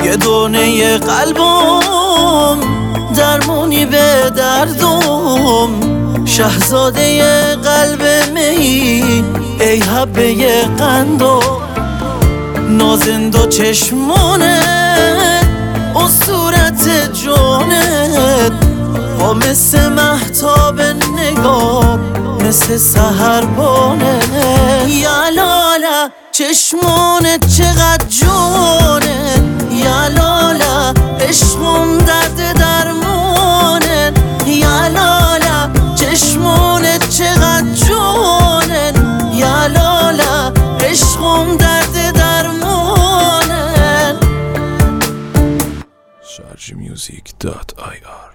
یه دونه قلبم درمونی به دردم، شهزاده قلب می ای حبه قندم، نازنده چشمانت اون صورت جانت با مثل مهتاب نگاه مثل سحربانه. یا لالا چشمانت چقدر جانه، یا لالا عشقم درد درمانه، یا لالا چشمانت چقدر جانه، یا لالا عشقم درد درمانه. sharjmusic.ir